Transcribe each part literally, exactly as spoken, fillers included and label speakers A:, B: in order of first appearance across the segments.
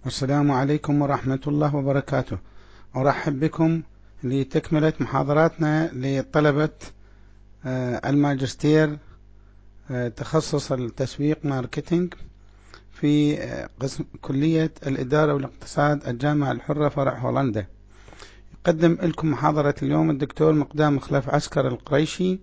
A: السلام عليكم ورحمة الله وبركاته. أرحب بكم لتكملة محاضراتنا لطلبة الماجستير تخصص التسويق ماركتينج في قسم كلية الإدارة والاقتصاد الجامعة الحرة فرع هولندا. يقدم لكم محاضرة اليوم الدكتور مقدام خلف عسكر القريشي،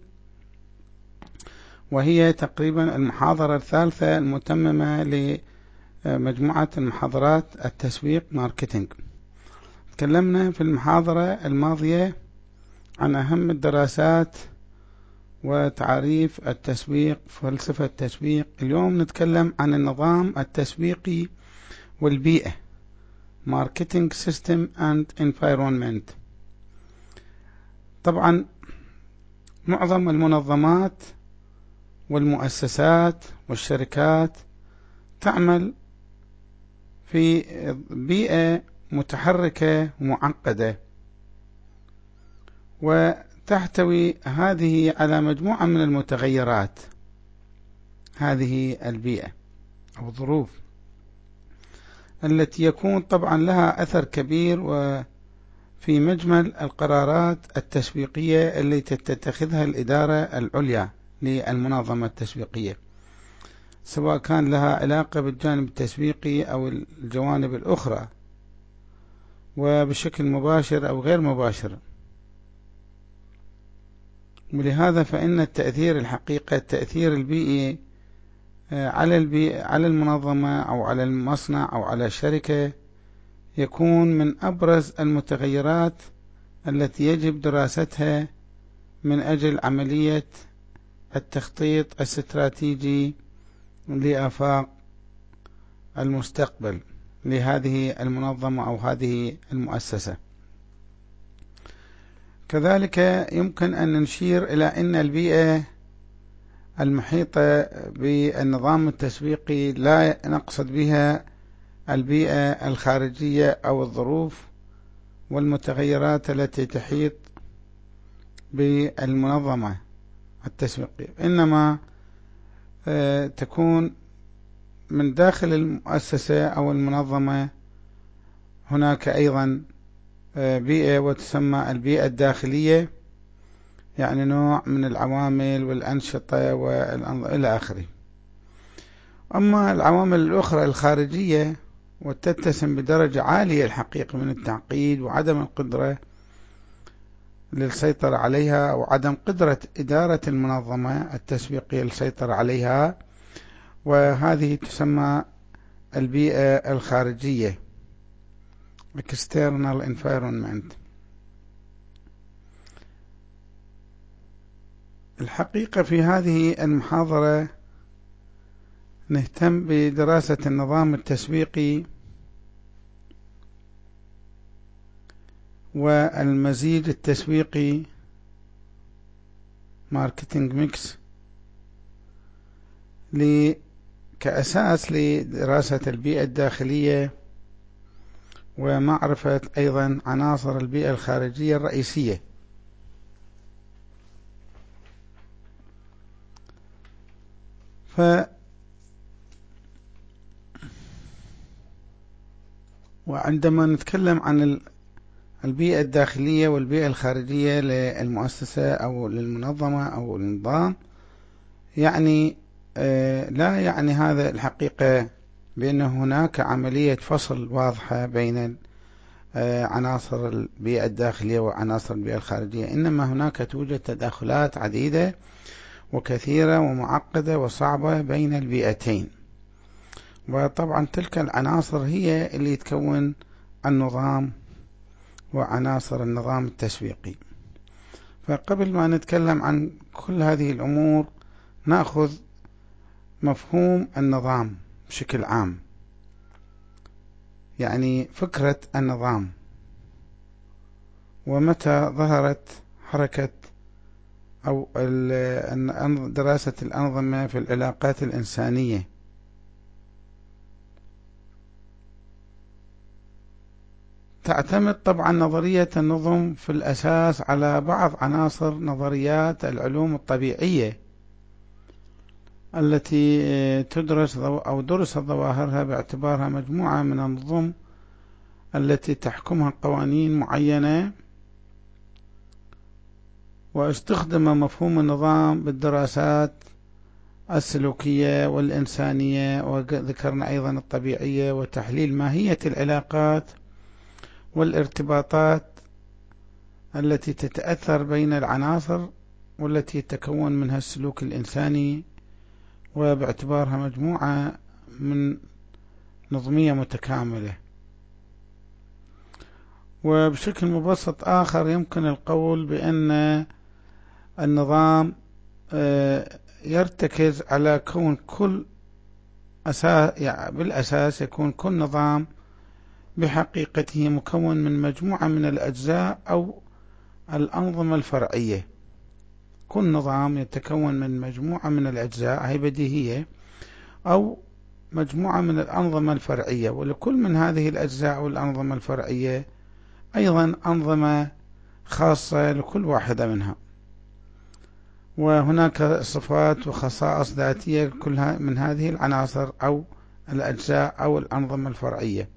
A: وهي تقريبا المحاضرة الثالثة المتممة لمجموعة المحاضرات التسويق ماركتينج. تكلمنا في المحاضرة الماضية عن أهم الدراسات وتعريف التسويق، فلسفة التسويق. اليوم نتكلم عن النظام التسويقي والبيئة Marketing System and Environment. طبعا معظم المنظمات والمؤسسات والشركات تعمل في بيئة متحركة ومعقدة، وتحتوي هذه على مجموعة من المتغيرات. هذه البيئة أو الظروف التي يكون طبعا لها أثر كبير وفي مجمل القرارات التسويقية التي تتخذها الإدارة العليا للمنظمة التسويقية، سواء كان لها علاقة بالجانب التسويقي أو الجوانب الأخرى، وبشكل مباشر أو غير مباشر. ولهذا فإن التأثير الحقيقة التأثير البيئي على البيئة على المنظمة أو على المصنع أو على الشركة يكون من أبرز المتغيرات التي يجب دراستها من أجل عملية التخطيط الاستراتيجي لآفاق المستقبل لهذه المنظمة أو هذه المؤسسة. كذلك يمكن أن نشير إلى أن البيئة المحيطة بالنظام التسويقي لا نقصد بها البيئة الخارجية أو الظروف والمتغيرات التي تحيط بالمنظمة التسويقية، إنما تكون من داخل المؤسسة أو المنظمة. هناك أيضا بيئة وتسمى البيئة الداخلية، يعني نوع من العوامل والأنشطة وإلى آخره. أما العوامل الأخرى الخارجية وتتسم بدرجة عالية الحقيقة من التعقيد وعدم القدرة للسيطرة عليها أو عدم قدرة إدارة المنظمة التسويقية للسيطرة عليها، وهذه تسمى البيئة الخارجية External Environment. الحقيقة في هذه المحاضرة نهتم بدراسة النظام التسويقي والمزيج التسويقي Marketing Mix كأساس لدراسة البيئة الداخلية ومعرفة أيضا عناصر البيئة الخارجية الرئيسية. ف وعندما نتكلم عن البيئة الداخلية والبيئة الخارجية للمؤسسة أو للمنظمة أو النظام، يعني لا يعني هذا الحقيقة بأن هناك عملية فصل واضحة بين عناصر البيئة الداخلية وعناصر البيئة الخارجية، إنما هناك توجد تداخلات عديدة وكثيرة ومعقدة وصعبة بين البيئتين. وطبعا تلك العناصر هي اللي تكون النظام وعناصر النظام التسويقي. فقبل ما نتكلم عن كل هذه الأمور نأخذ مفهوم النظام بشكل عام، يعني فكرة النظام، ومتى ظهرت حركة أو دراسة الأنظمة في العلاقات الإنسانية. تعتمد طبعا نظرية النظم في الأساس على بعض عناصر نظريات العلوم الطبيعية، التي تدرس أو درست ظواهرها باعتبارها مجموعة من النظم التي تحكمها قوانين معينة، واستخدم مفهوم النظام بالدراسات السلوكية والإنسانية، وذكرنا أيضا الطبيعية، وتحليل ماهية العلاقات والارتباطات التي تتأثر بين العناصر والتي يتكون منها السلوك الإنساني، وباعتبارها مجموعة من نظمية متكاملة. وبشكل مبسط آخر يمكن القول بأن النظام يرتكز على كون كل أساس، يعني بالأساس يكون كل نظام بحقيقته مكون من مجموعة من الأجزاء أو الأنظمة الفرعية. كل نظام يتكون من مجموعة من الأجزاء، هي بديهية، أو مجموعة من الأنظمة الفرعية، ولكل من هذه الأجزاء والأنظمة الفرعية أيضا أنظمة خاصة لكل واحدة منها، وهناك صفات وخصائص ذاتية كلها من هذه العناصر أو الأجزاء أو الأنظمة الفرعية،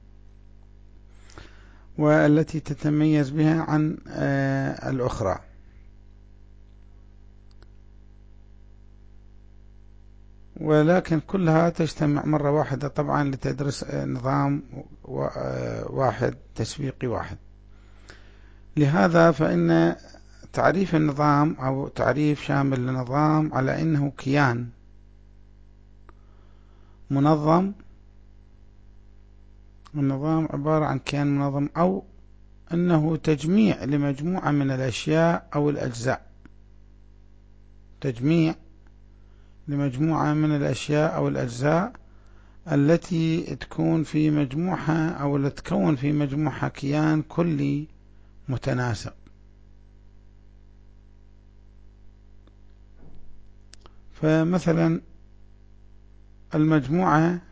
A: والتي تتميز بها عن الأخرى. ولكن كلها تجتمع مرة واحدة طبعا لتدرس نظام واحد تسويقي واحد. لهذا فإن تعريف النظام أو تعريف شامل للنظام على أنه كيان منظم. النظام عبارة عن كيان منظم، أو أنه تجميع لمجموعة من الأشياء أو الأجزاء، تجميع لمجموعة من الأشياء أو الأجزاء التي تكون في مجموعها أو تكون في مجموعها كيان كلي متناسق. فمثلا المجموعة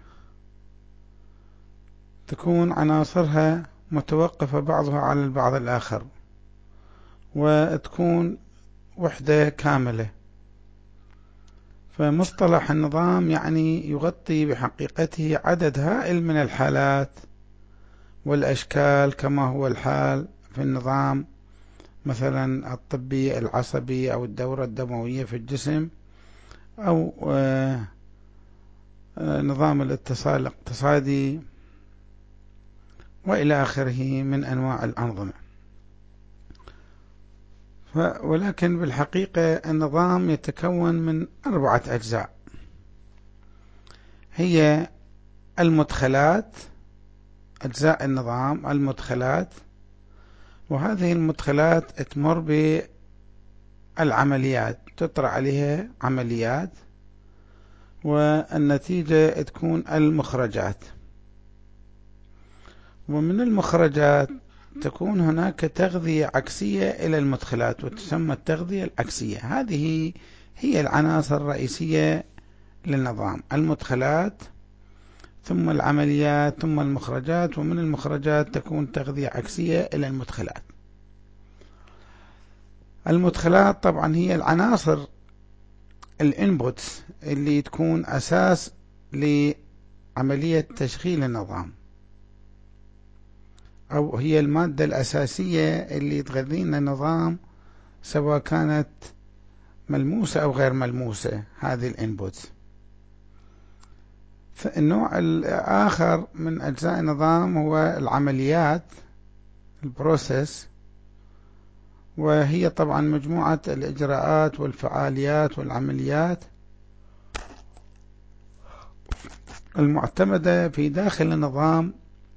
A: تكون عناصرها متوقفة بعضها على البعض الآخر، وتكون وحدة كاملة. فمصطلح النظام يعني يغطي بحقيقته عدد هائل من الحالات والأشكال، كما هو الحال في النظام مثلا الطبي العصبي، أو الدورة الدموية في الجسم، أو نظام الاتصال الاقتصادي، وإلى آخره من أنواع الأنظمة. ولكن بالحقيقة النظام يتكون من أربعة أجزاء، هي المدخلات، أجزاء النظام المدخلات، وهذه المدخلات تمر بالعمليات، تطرح عليها عمليات، والنتيجة تكون المخرجات. ومن المخرجات تكون هناك تغذية عكسية إلى المدخلات، وتسمى التغذية العكسية. هذه هي العناصر الرئيسية للنظام: المدخلات، ثم العمليات، ثم المخرجات، ومن المخرجات تكون تغذية عكسية إلى المدخلات. المدخلات طبعا هي العناصر الانبوتس اللي تكون أساس لعملية تشغيل النظام، أو هي المادة الأساسية اللي تغذينا النظام، سواء كانت ملموسة أو غير ملموسة، هذه الانبوتس. فالنوع الآخر من أجزاء النظام هو العمليات، البروسيس، وهي طبعا مجموعة الإجراءات والفعاليات والعمليات المعتمدة في داخل النظام،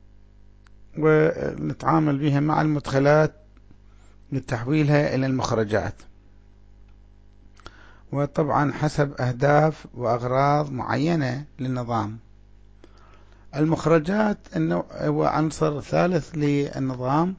A: ونتعامل بها مع المدخلات لتحويلها إلى المخرجات، وطبعا حسب أهداف وأغراض معينة للنظام. المخرجات هو عنصر ثالث للنظام،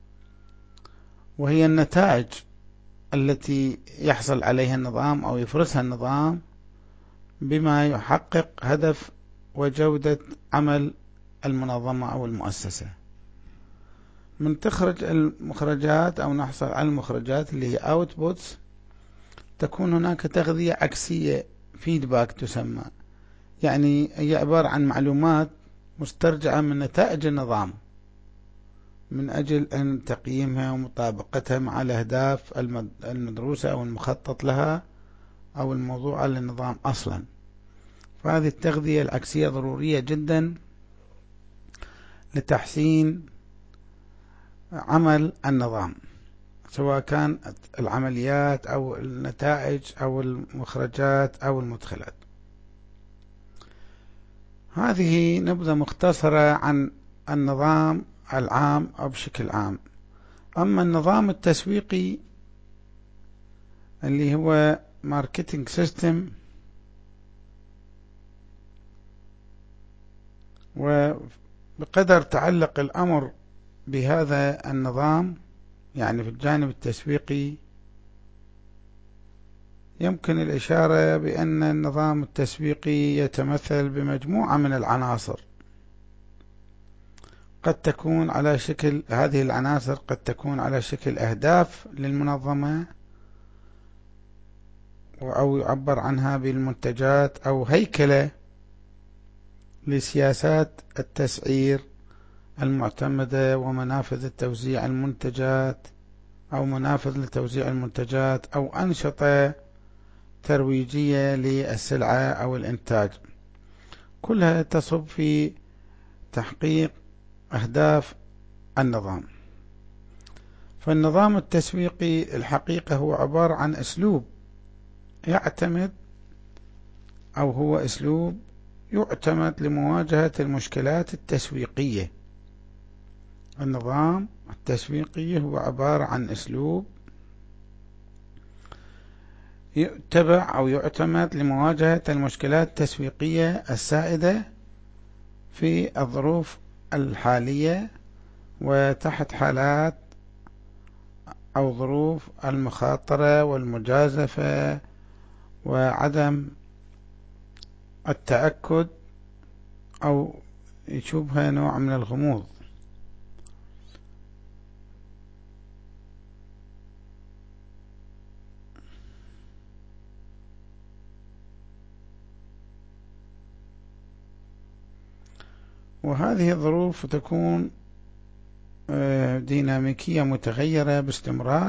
A: وهي النتائج التي يحصل عليها النظام أو يفرزها النظام بما يحقق هدف وجودة عمل المنظمة أو المؤسسة. من تخرج المخرجات أو نحصل على المخرجات اللي هي outputs، تكون هناك تغذية عكسية فيدباك تسمى، يعني هي عبارة عن معلومات مسترجعة من نتائج النظام من أجل أن تقييمها ومطابقتها مع الأهداف المدروسة أو المخطط لها أو الموضوع للنظام أصلا. فهذه التغذية العكسية ضرورية جدا لتحسين عمل النظام، سواء كان العمليات أو النتائج أو المخرجات أو المدخلات. هذه نبذة مختصرة عن النظام العام أو بشكل عام. أما النظام التسويقي اللي هو ماركتينج سيستم، وبقدر تعلق الأمر بهذا النظام يعني في الجانب التسويقي، يمكن الإشارة بأن النظام التسويقي يتمثل بمجموعة من العناصر، قد تكون على شكل هذه العناصر قد تكون على شكل أهداف للمنظمة، أو يعبر عنها بالمنتجات، أو هيكلة لسياسات التسعير المعتمدة ومنافذ التوزيع المنتجات، أو منافذ لتوزيع المنتجات، أو أنشطة ترويجية للسلعة أو الإنتاج، كلها تصب في تحقيق أهداف النظام. فالنظام التسويقي الحقيقة هو عبارة عن أسلوب يعتمد أو هو أسلوب يعتمد لمواجهة المشكلات التسويقية. النظام التسويقي هو عبارة عن أسلوب يتبع أو يعتمد لمواجهة المشكلات التسويقية السائدة في الظروف الحالية وتحت حالات أو ظروف المخاطرة والمجازفة وعدم التأكد أو يشوبها نوع من الغموض. وهذه الظروف تكون ديناميكية متغيرة باستمرار،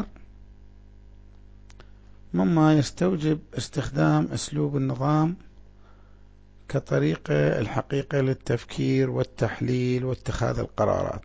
A: مما يستوجب استخدام أسلوب النظام كطريقة الحقيقة للتفكير والتحليل واتخاذ القرارات.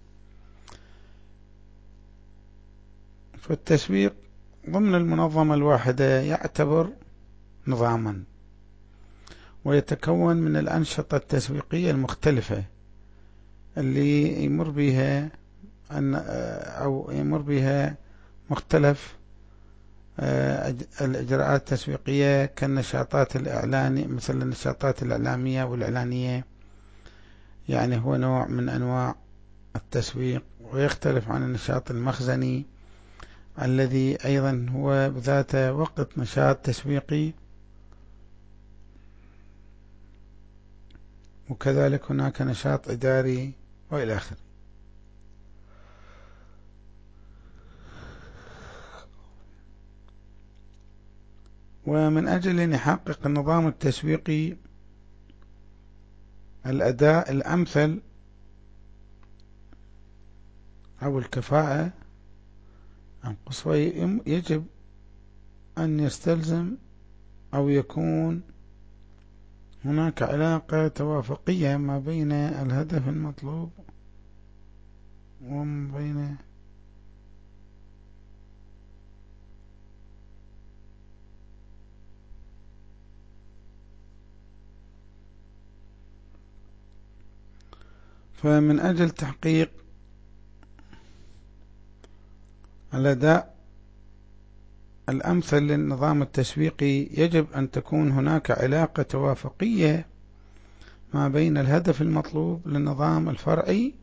A: فالتسويق ضمن المنظمة الواحدة يعتبر نظاما، ويتكون من الأنشطة التسويقية المختلفة اللي يمر بها أو يمر بها مختلف الإجراءات التسويقية كالنشاطات الإعلانية، مثل النشاطات الإعلامية والإعلانية، يعني هو نوع من أنواع التسويق، ويختلف عن النشاط المخزني الذي أيضا هو بذاته وقت نشاط تسويقي. وكذلك هناك نشاط إداري وإلى آخره. ومن أجل أن يحقق النظام التسويقي الأداء الأمثل أو الكفاءة القصوى، يجب أن يستلزم أو يكون هناك علاقة توافقية ما بين الهدف المطلوب وما بين فمن أجل تحقيق الأداء الأمثل للنظام التسويقي يجب أن تكون هناك علاقة توافقية ما بين الهدف المطلوب للنظام الفرعي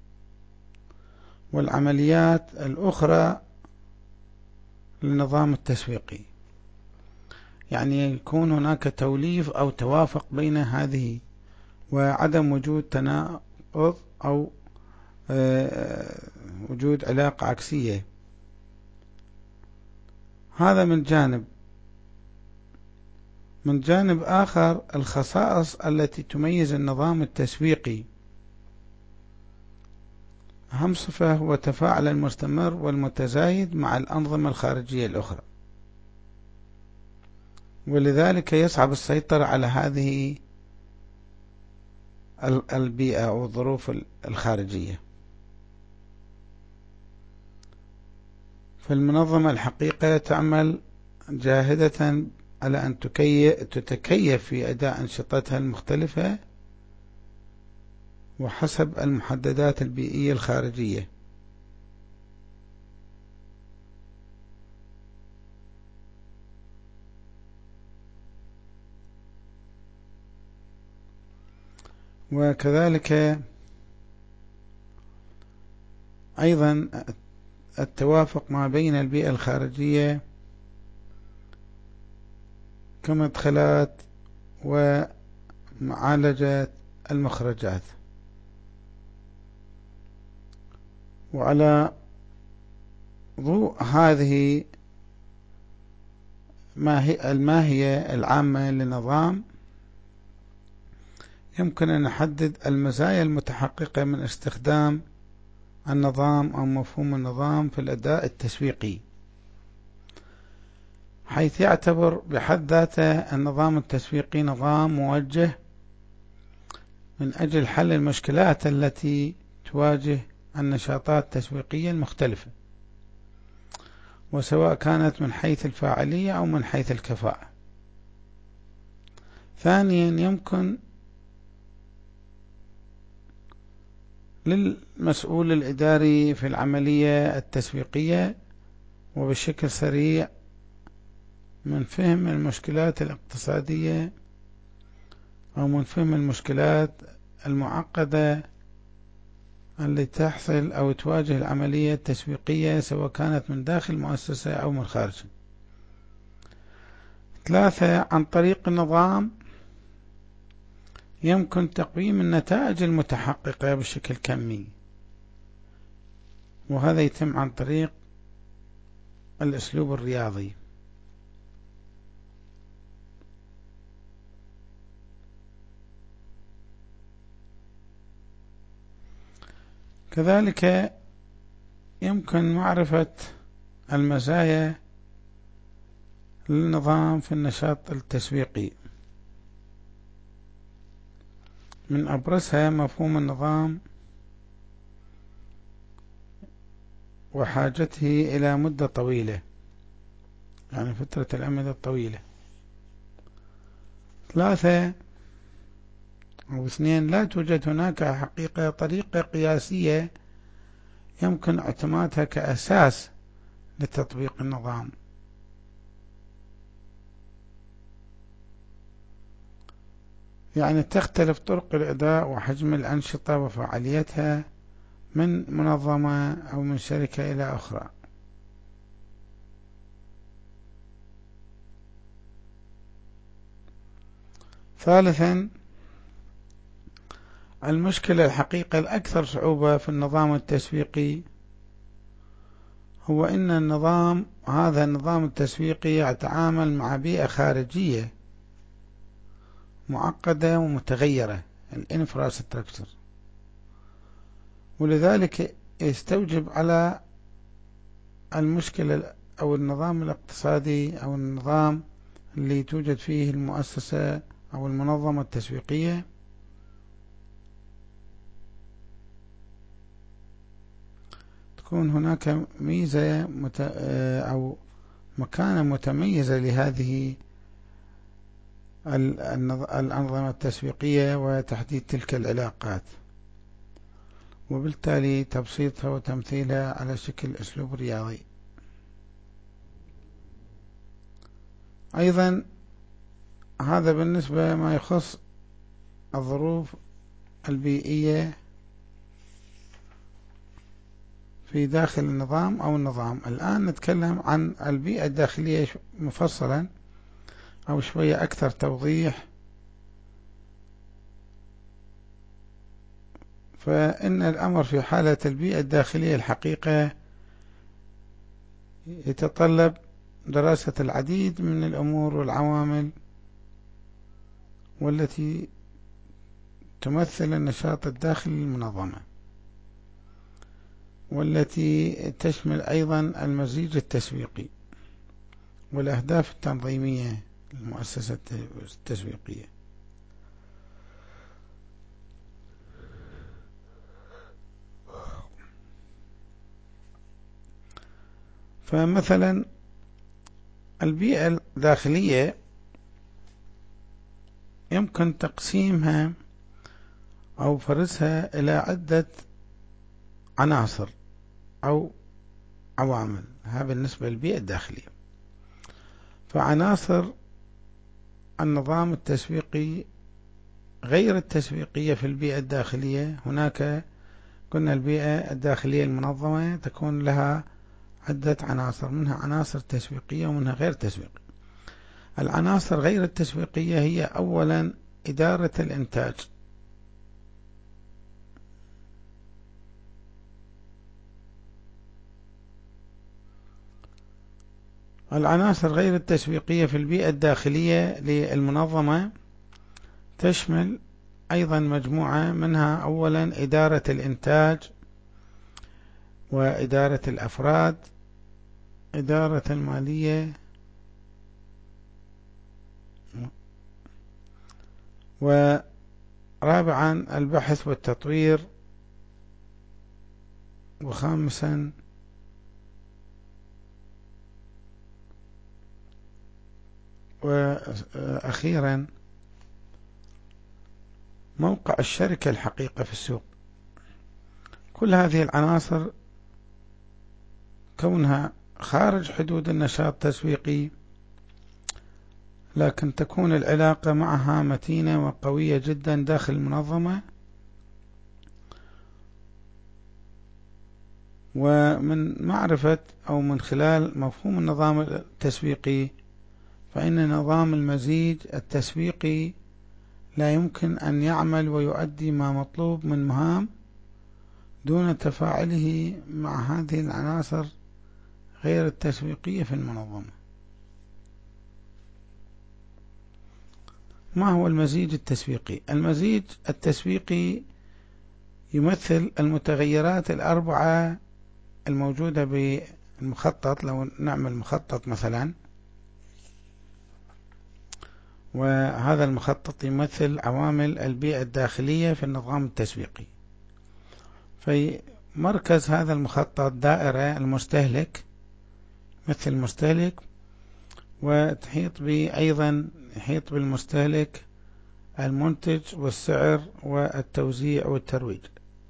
A: والعمليات الأخرى للنظام التسويقي، يعني يكون هناك توليف أو توافق بين هذه، وعدم وجود تناقض أو وجود علاقة عكسية. هذا من جانب. من جانب آخر، الخصائص التي تميز النظام التسويقي: أهم صفة هو التفاعل المستمر والمتزايد مع الأنظمة الخارجية الأخرى، ولذلك يصعب السيطرة على هذه البيئة أو الظروف الخارجية. فالمنظمة الحقيقة تعمل جاهدة على أن تتكيف في أداء أنشطتها المختلفة وحسب المحددات البيئية الخارجية. وكذلك أيضا التوافق ما بين البيئة الخارجية كمدخلات ومعالجة المخرجات. وعلى ضوء هذه الماهية العامة للنظام، يمكن أن نحدد المزايا المتحققة من استخدام النظام أو مفهوم النظام في الأداء التسويقي، حيث يعتبر بحد ذاته النظام التسويقي نظام موجه من أجل حل المشكلات التي تواجه النشاطات التسويقية المختلفة، وسواء كانت من حيث الفاعلية أو من حيث الكفاءة. ثانيا، يمكن للمسؤول الإداري في العملية التسويقية وبشكل سريع من فهم المشكلات الاقتصادية أو من فهم المشكلات المعقدة التي تحصل أو تواجه العملية التسويقية، سواء كانت من داخل المؤسسة أو من خارجها. ثلاثة، عن طريق النظام يمكن تقييم النتائج المتحققة بشكل كمي، وهذا يتم عن طريق الأسلوب الرياضي. كذلك يمكن معرفة المزايا للنظام في النشاط التسويقي، من أبرزها مفهوم النظام وحاجته إلى مدة طويلة، يعني فترة الأمد الطويلة. ثلاثة أو اثنين، لا توجد هناك حقيقة طريقة قياسية يمكن اعتمادها كأساس لتطبيق النظام، يعني تختلف طرق الأداء وحجم الأنشطة وفعاليتها من منظمة أو من شركة إلى أخرى. ثالثا، المشكلة الحقيقة الأكثر صعوبة في النظام التسويقي هو أن النظام هذا النظام التسويقي يتعامل مع بيئة خارجية معقدة ومتغيرة، الانفراستراكشر، ولذلك يستوجب على المشكلة أو النظام الاقتصادي أو النظام اللي توجد فيه المؤسسة أو المنظمة التسويقية تكون هناك ميزة مت... أو مكانة متميزة لهذه الأنظمة التسويقية وتحديد تلك العلاقات، وبالتالي تبسيطها وتمثيلها على شكل أسلوب رياضي. أيضا هذا بالنسبة ما يخص الظروف البيئية في داخل النظام أو النظام. الآن نتكلم عن البيئة الداخلية مفصلا أو شوية أكثر توضيح. فإن الأمر في حالة البيئة الداخلية الحقيقة يتطلب دراسة العديد من الأمور والعوامل والتي تمثل النشاط الداخلي للمنظمة، والتي تشمل أيضا المزيج التسويقي والأهداف التنظيمية للمؤسسة التسويقية. فمثلا البيئة الداخلية يمكن تقسيمها أو فرزها إلى عدة عناصر أو عوامل. هذا بالنسبة للبيئة الداخلية. فعناصر النظام التسويقي غير التسويقية في البيئة الداخلية، هناك قلنا البيئة الداخلية المنظمة تكون لها عدة عناصر، منها عناصر تسويقية ومنها غير تسويقية. العناصر غير التسويقية هي أولا إدارة الإنتاج، العناصر غير التسويقية في البيئة الداخلية للمنظمة تشمل أيضا مجموعة منها، أولا إدارة الإنتاج وإدارة الأفراد، إدارة المالية، ورابعا البحث والتطوير، وخامسا وأخيرا موقع الشركة الحقيقة في السوق. كل هذه العناصر كونها خارج حدود النشاط التسويقي، لكن تكون العلاقة معها متينة وقوية جدا داخل المنظمة. ومن معرفة أو من خلال مفهوم النظام التسويقي، فإن نظام المزيج التسويقي لا يمكن أن يعمل ويؤدي ما مطلوب من مهام دون تفاعله مع هذه العناصر غير التسويقية في المنظمة. ما هو المزيج التسويقي؟ المزيج التسويقي يمثل المتغيرات الأربعة الموجودة بالمخطط. لو نعمل مخطط مثلا، وهذا المخطط يمثل عوامل البيئة الداخلية في النظام التسويقي. في مركز هذا المخطط دائرة المستهلك، مثل المستهلك، وتحيط به أيضا يحيط بالمستهلك المنتج والسعر والتوزيع والترويج.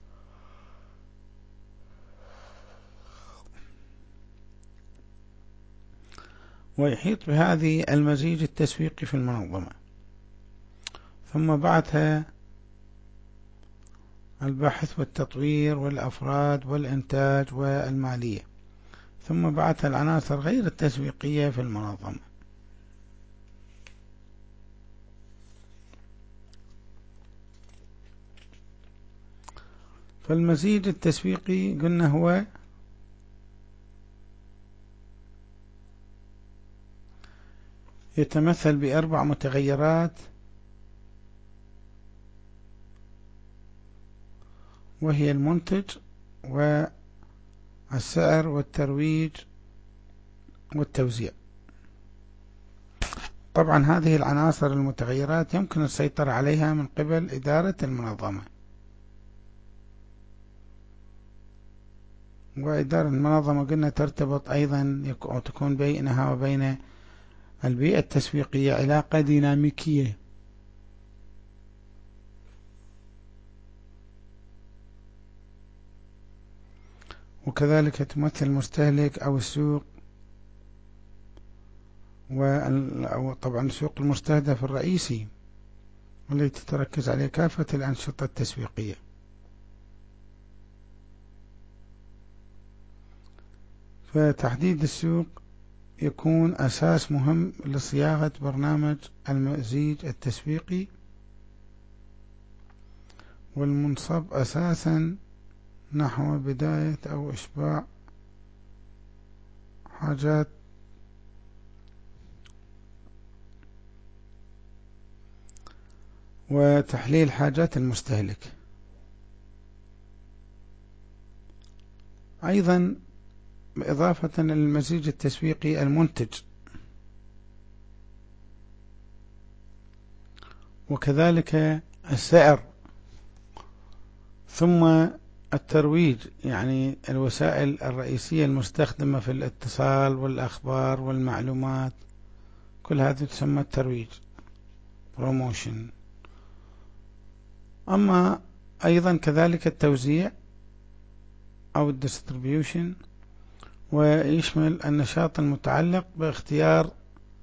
A: ويحيط بهذه المزيج التسويقي في المنظمة. ثم بعدها البحث والتطوير والأفراد والإنتاج والمالية. ثم بعدها العناصر غير التسويقية في المنظمة. فالمزيج التسويقي قلنا هو يتمثل بأربع متغيرات، وهي المنتج والسعر والترويج والتوزيع. طبعا هذه العناصر المتغيرات يمكن السيطرة عليها من قبل إدارة المنظمة، وإدارة المنظمة قلنا ترتبط أيضا أو تكون بينها وبين البيئة التسويقية علاقة ديناميكية. وكذلك تمثل المستهلك أو السوق، وطبعا السوق المستهدف الرئيسي والتي تركز عليه كافة الأنشطة التسويقية. فتحديد السوق يكون أساس مهم لصياغة برنامج المزيج التسويقي، والمنصب أساسا نحو بداية أو إشباع حاجات وتحليل حاجات المستهلك. أيضا إضافة للمزيج التسويقي المنتج، وكذلك السعر، ثم الترويج، يعني الوسائل الرئيسية المستخدمة في الاتصال والأخبار والمعلومات، كل هذه تسمى الترويج بروموشن. أما أيضا كذلك التوزيع أو الديستريبيوشن، ويشمل النشاط المتعلق باختيار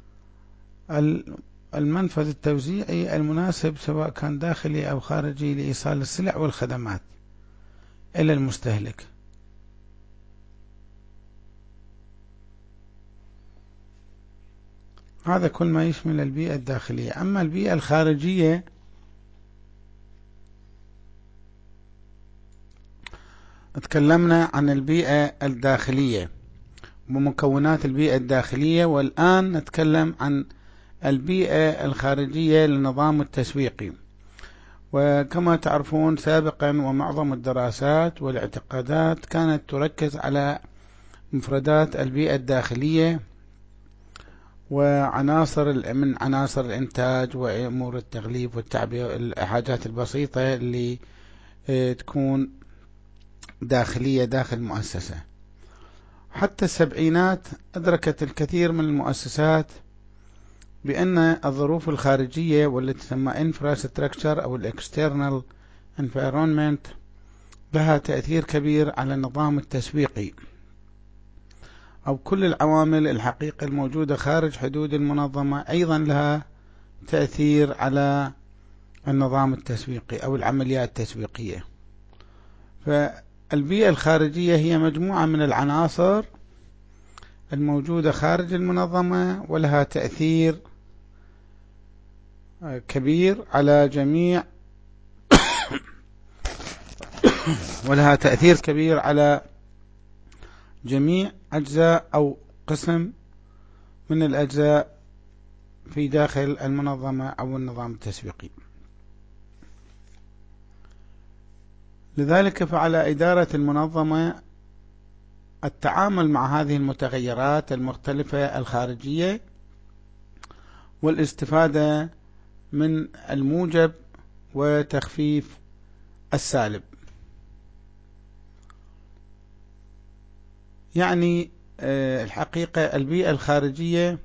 A: المنفذ التوزيعي المناسب سواء كان داخلي أو خارجي لإيصال السلع والخدمات إلى المستهلك. هذا كل ما يشمل البيئة الداخلية. أما البيئة الخارجية تكلمنا عن البيئة الداخلية ومكونات البيئة الداخلية، والآن نتكلم عن البيئة الخارجية للنظام التسويقي. وكما تعرفون سابقا ومعظم الدراسات والاعتقادات كانت تركز على مفردات البيئة الداخلية وعناصر من عناصر الإنتاج وأمور التغليف والتعبئة، الحاجات البسيطة اللي تكون داخلية داخل المؤسسة. حتى السبعينات أدركت الكثير من المؤسسات بأن الظروف الخارجية والتي تسمى infrastructure أو external environment لها تأثير كبير على النظام التسويقي، أو كل العوامل الحقيقة الموجودة خارج حدود المنظمة أيضا لها تأثير على النظام التسويقي أو العمليات التسويقية. فالبيئة الخارجية هي مجموعة من العناصر الموجودة خارج المنظمة ولها تأثير كبير على جميع ولها تأثير كبير على جميع أجزاء أو قسم من الأجزاء في داخل المنظمة أو النظام التسويقي. لذلك فعلى إدارة المنظمة التعامل مع هذه المتغيرات المختلفة الخارجية والاستفادة من الموجب وتخفيف السالب. يعني الحقيقة البيئة الخارجية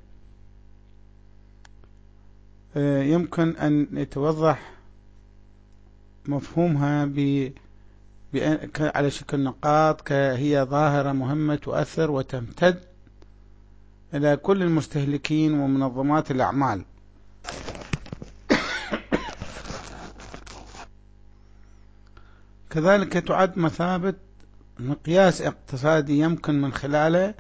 A: يمكن أن يتوضح مفهومها ب على شكل نقاط، كهي ظاهرة مهمة تؤثر وتمتد إلى كل المستهلكين ومنظمات الأعمال. كذلك تعد مثابة مقياس اقتصادي يمكن من خلاله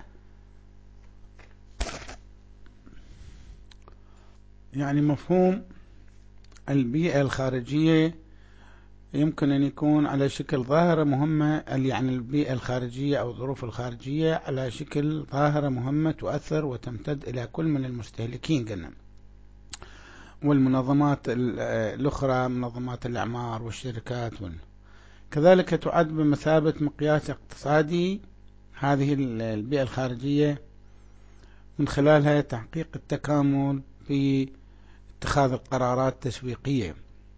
A: يعني مفهوم البيئة الخارجية يمكن أن يكون على شكل ظاهرة مهمة، يعني البيئة الخارجية أو الظروف الخارجية على شكل ظاهرة مهمة تؤثر وتمتد إلى كل من المستهلكين قلنا والمنظمات الأخرى، منظمات الأعمار والشركات. كذلك تعد بمثابة مقياس اقتصادي هذه البيئة الخارجية من خلالها تحقيق التكامل في اتخاذ القرارات التسويقية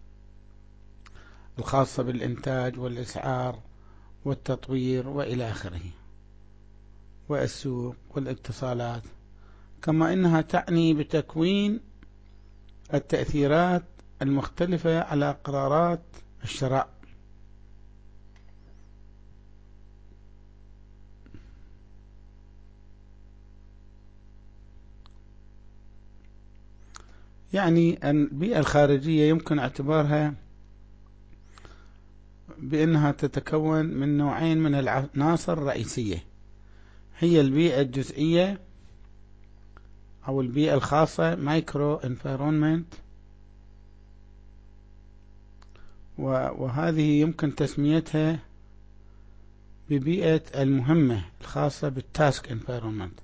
A: الخاصة بالإنتاج والإسعار والتطوير وإلى آخره، والسوق والاتصالات. كما إنها تعني بتكوين التأثيرات المختلفة على قرارات الشراء. يعني البيئة الخارجية يمكن اعتبارها بأنها تتكون من نوعين من العناصر الرئيسية، هي البيئة الجزئية أو البيئة الخاصة مايكرو انفيرونمنت، وهذه يمكن تسميتها ببيئة المهمة الخاصة بالتاسك انفيرونمنت،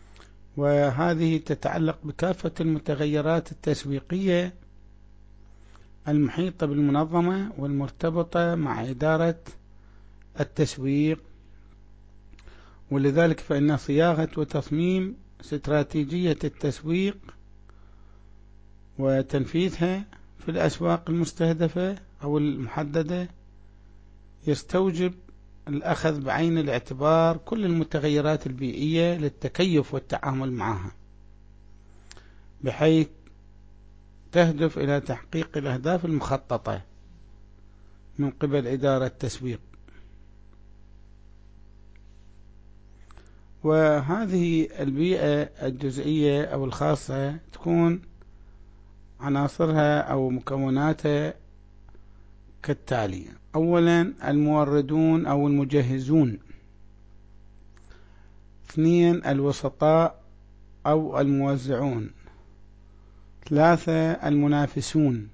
A: وهذه تتعلق بكافة المتغيرات التسويقية المحيطة بالمنظمة والمرتبطة مع إدارة التسويق. ولذلك فإن صياغة وتصميم استراتيجية التسويق وتنفيذها في الأسواق المستهدفة أو المحددة يستوجب الأخذ بعين الاعتبار كل المتغيرات البيئية للتكيف والتعامل معها، بحيث تهدف إلى تحقيق الأهداف المخططة من قبل إدارة التسويق. وهذه البيئة الجزئية أو الخاصة تكون عناصرها أو مكوناتها كالتالي: أولا الموردون أو المجهزون. اثنين الوسطاء أو الموزعون. ثلاثة المنافسون.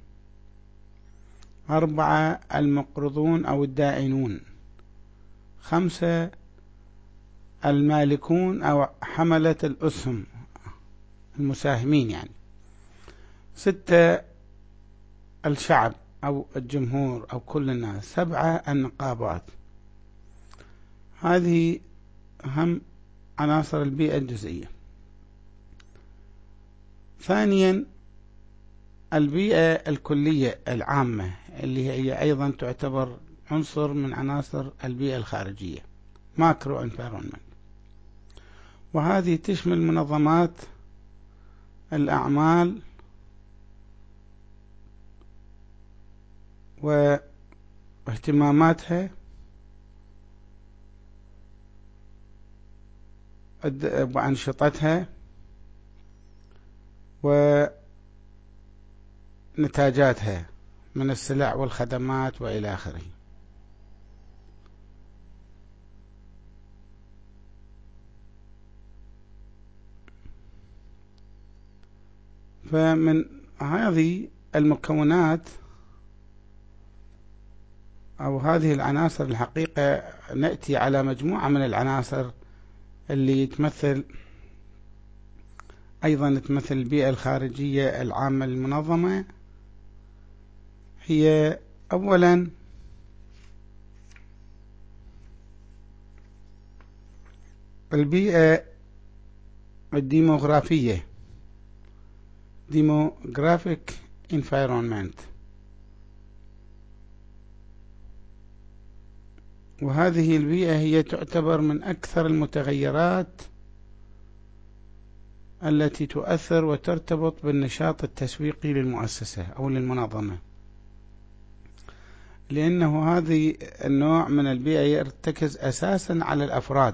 A: أربعة المقرضون أو الدائنون. خمسة المالكون أو حملة الأسهم، المساهمين يعني. ستة الشعب أو الجمهور أو كل الناس. سبعة النقابات. هذه أهم عناصر البيئة الجزئية. ثانيا البيئة الكلية العامة، اللي هي أيضا تعتبر عنصر من عناصر البيئة الخارجية، ماكرو انفيرونمنت. وهذه تشمل منظمات الأعمال واهتماماتها وأنشطتها ونتاجاتها من السلع والخدمات وإلى آخره. فمن هذه المكونات أو هذه العناصر الحقيقة نأتي على مجموعة من العناصر اللي تمثل أيضا تمثل البيئة الخارجية العامة للمنظمة. هي أولا البيئة الديموغرافية، demographic environment، وهذه البيئة هي تعتبر من أكثر المتغيرات التي تؤثر وترتبط بالنشاط التسويقي للمؤسسة أو للمنظمة، لأنه هذه النوع من البيئة يرتكز أساسا على الأفراد،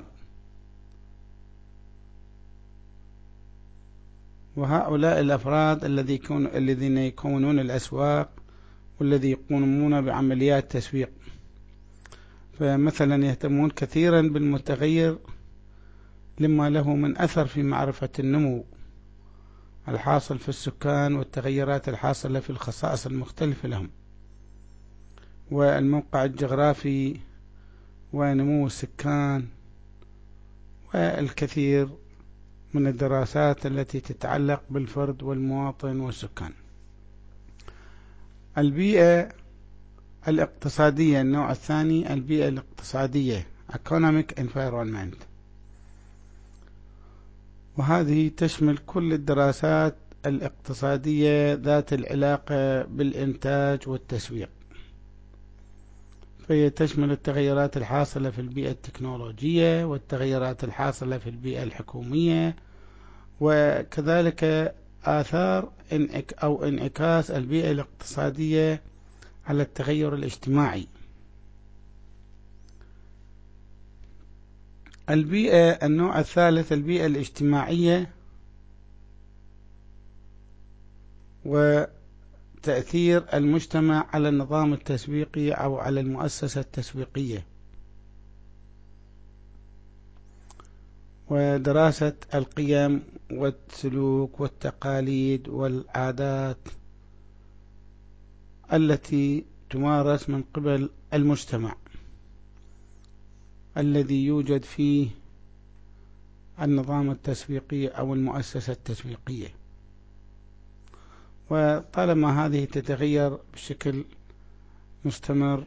A: وهؤلاء الأفراد الذين يكونون الأسواق والذي يقومون بعمليات تسويق. فمثلا يهتمون كثيرا بالمتغير لما له من أثر في معرفة النمو الحاصل في السكان والتغيرات الحاصلة في الخصائص المختلفة لهم، والموقع الجغرافي ونمو السكان، والكثير من الدراسات التي تتعلق بالفرد والمواطن والسكان. البيئة الاقتصادية النوع الثاني، البيئة الاقتصادية economic environment، وهذه تشمل كل الدراسات الاقتصادية ذات العلاقة بالإنتاج والتسويق، فهي تشمل التغيرات الحاصلة في البيئة التكنولوجية والتغيرات الحاصلة في البيئة الحكومية، وكذلك آثار أو انعكاس البيئة الاقتصادية على التغير الاجتماعي. البيئة النوع الثالث البيئة الاجتماعية وتأثير المجتمع على النظام التسويقي أو على المؤسسة التسويقية، ودراسة القيم والسلوك والتقاليد والعادات التي تمارس من قبل المجتمع الذي يوجد فيه النظام التسويقي أو المؤسسة التسويقية. وطالما هذه تتغير بشكل مستمر،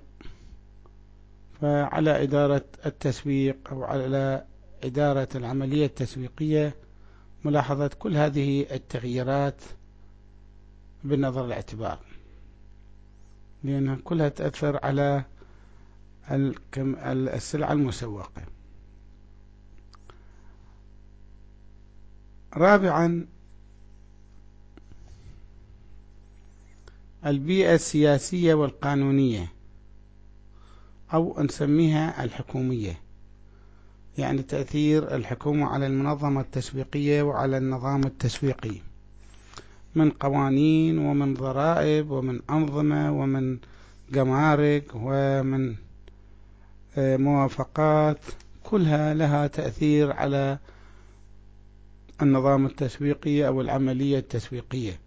A: فعلى إدارة التسويق أو على إدارة العملية التسويقية ملاحظة كل هذه التغييرات بنظر الاعتبار، لأنها كلها تأثر على السلعة المسوقة. رابعا، البيئة السياسية والقانونية، أو نسميها الحكومية، يعني تأثير الحكومة على المنظمة التسويقية وعلى النظام التسويقي من قوانين ومن ضرائب ومن أنظمة ومن جمارك ومن موافقات، كلها لها تأثير على النظام التسويقي أو العملية التسويقية.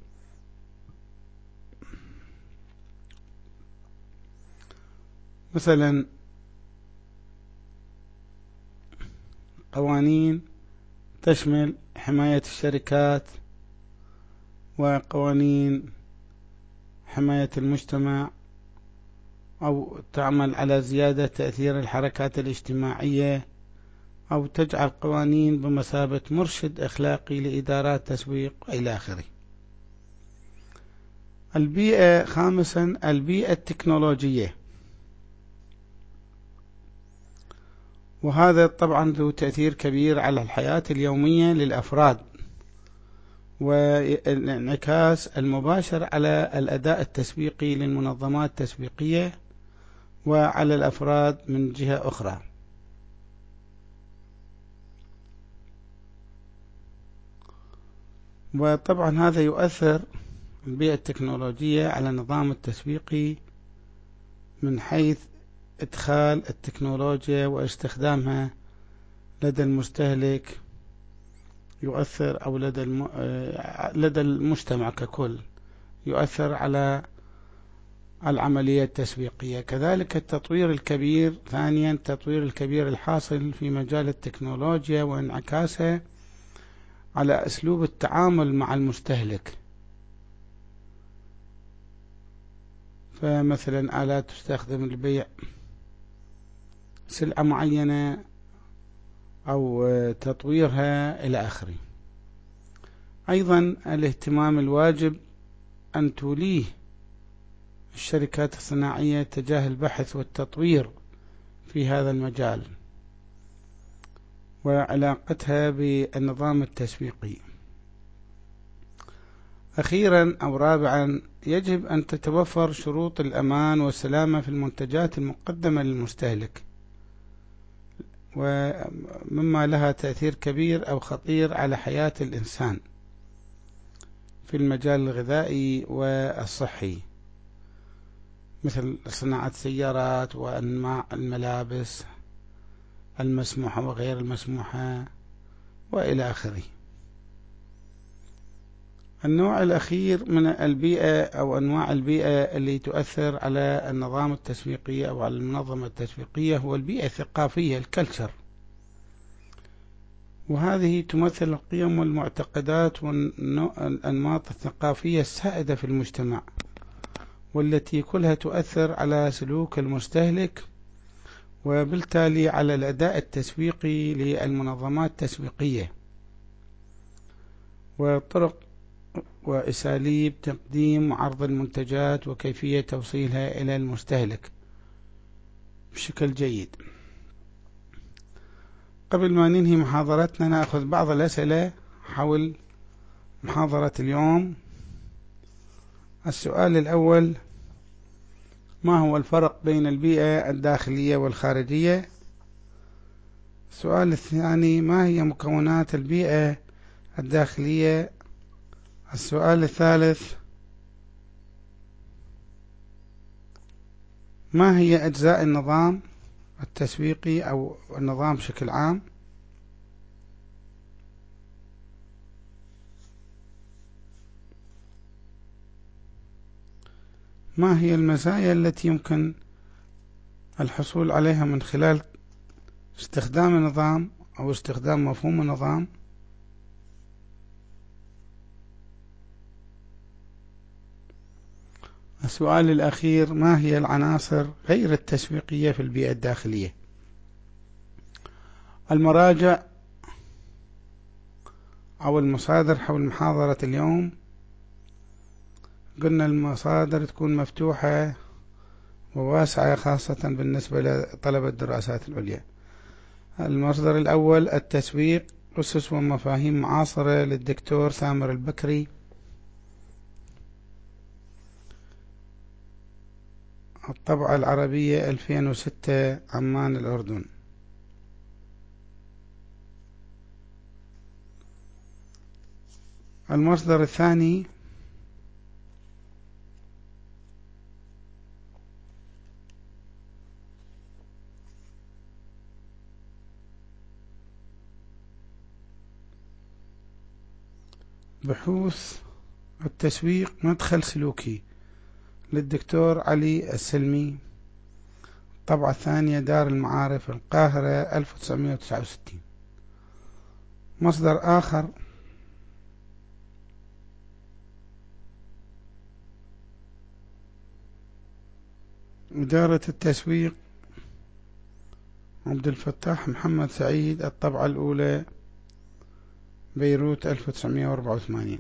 A: مثلا قوانين تشمل حماية الشركات، وقوانين حماية المجتمع، أو تعمل على زيادة تأثير الحركات الاجتماعية، أو تجعل قوانين بمثابة مرشد أخلاقي لإدارات تسويق إلى آخره. البيئة خامسا، البيئة التكنولوجية، وهذا طبعا ذو تأثير كبير على الحياة اليومية للأفراد، والانعكاس المباشر على الأداء التسويقي للمنظمات التسويقية وعلى الأفراد من جهة أخرى. وطبعا هذا يؤثر البيئة التكنولوجية على النظام التسويقي من حيث إدخال التكنولوجيا واستخدامها لدى المستهلك، يؤثر أو لدى الم... لدى المجتمع ككل، يؤثر على العملية التسويقية. كذلك التطوير الكبير، ثانيا التطوير الكبير الحاصل في مجال التكنولوجيا وانعكاسها على أسلوب التعامل مع المستهلك. فمثلا آلات تستخدم لبيع سلعة معينة أو تطويرها إلى آخره. أيضا الاهتمام الواجب أن توليه الشركات الصناعية تجاه البحث والتطوير في هذا المجال وعلاقتها بالنظام التسويقي. أخيرا أو رابعا، يجب أن تتوفر شروط الأمان والسلامة في المنتجات المقدمة للمستهلك، ومما لها تأثير كبير أو خطير على حياة الإنسان في المجال الغذائي والصحي، مثل صناعة السيارات وأنواع الملابس المسموحة وغير المسموحة وإلى آخره. النوع الأخير من البيئة أو أنواع البيئة اللي تؤثر على النظام التسويقي أو على المنظمة التسويقية هو البيئة الثقافية، الكلتشر، وهذه تمثل القيم والمعتقدات والأنماط الثقافية السائدة في المجتمع، والتي كلها تؤثر على سلوك المستهلك وبالتالي على الأداء التسويقي للمنظمات التسويقية وطرق وأساليب تقديم وعرض المنتجات وكيفية توصيلها إلى المستهلك بشكل جيد. قبل ما ننهي محاضرتنا نأخذ بعض الأسئلة حول محاضرة اليوم. السؤال الأول: ما هو الفرق بين البيئة الداخلية والخارجية؟ السؤال الثاني: ما هي مكونات البيئة الداخلية؟ السؤال الثالث: ما هي أجزاء النظام التسويقي أو النظام بشكل عام؟ ما هي المزايا التي يمكن الحصول عليها من خلال استخدام النظام أو استخدام مفهوم النظام؟ السؤال الأخير: ما هي العناصر غير التسويقية في البيئة الداخلية؟ المراجع أو المصادر حول محاضرة اليوم، قلنا المصادر تكون مفتوحة وواسعة خاصة بالنسبة لطلبة الدراسات العليا. المصدر الأول: التسويق، أسس ومفاهيم معاصرة للدكتور ثامر البكري، الطبعة العربية ألفين وستة، عمان الأردن. المصدر الثاني: بحوث التسويق مدخل سلوكي للدكتور علي السلمي، الطبعة الثانية، دار المعارف، القاهرة، ألف وتسعمائة وتسعة وستين. مصدر آخر: إدارة التسويق، عبد الفتاح محمد سعيد، الطبعة الأولى، بيروت، ألف وتسعمائة وأربعة وثمانين.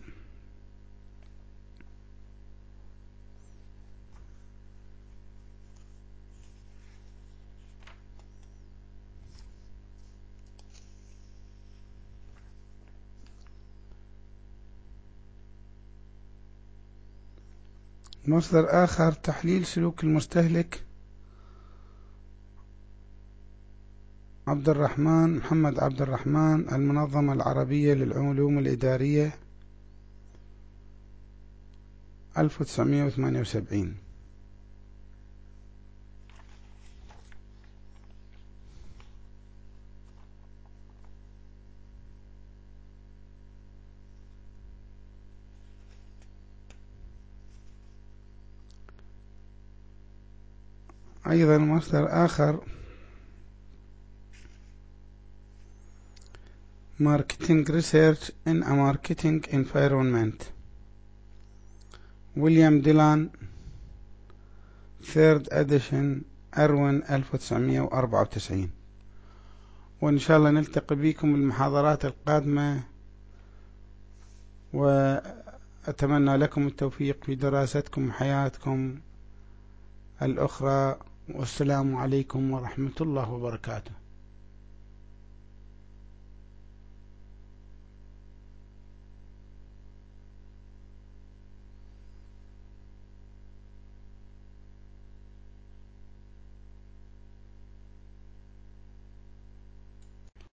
A: مصدر آخر: تحليل سلوك المستهلك، عبد الرحمن محمد عبد الرحمن، المنظمة العربية للعلوم الإدارية، ألف وتسعمائة وثمانية وسبعين. أيضا مصدر آخر: Marketing Research in a Marketing Environment، ويليام ديلان، third edition، أروين، ألف وتسعمائة وأربعة وتسعين. وإن شاء الله نلتقي بكم المحاضرات القادمة، وأتمنى لكم التوفيق في دراستكم وحياتكم الأخرى، والسلام عليكم ورحمة الله وبركاته.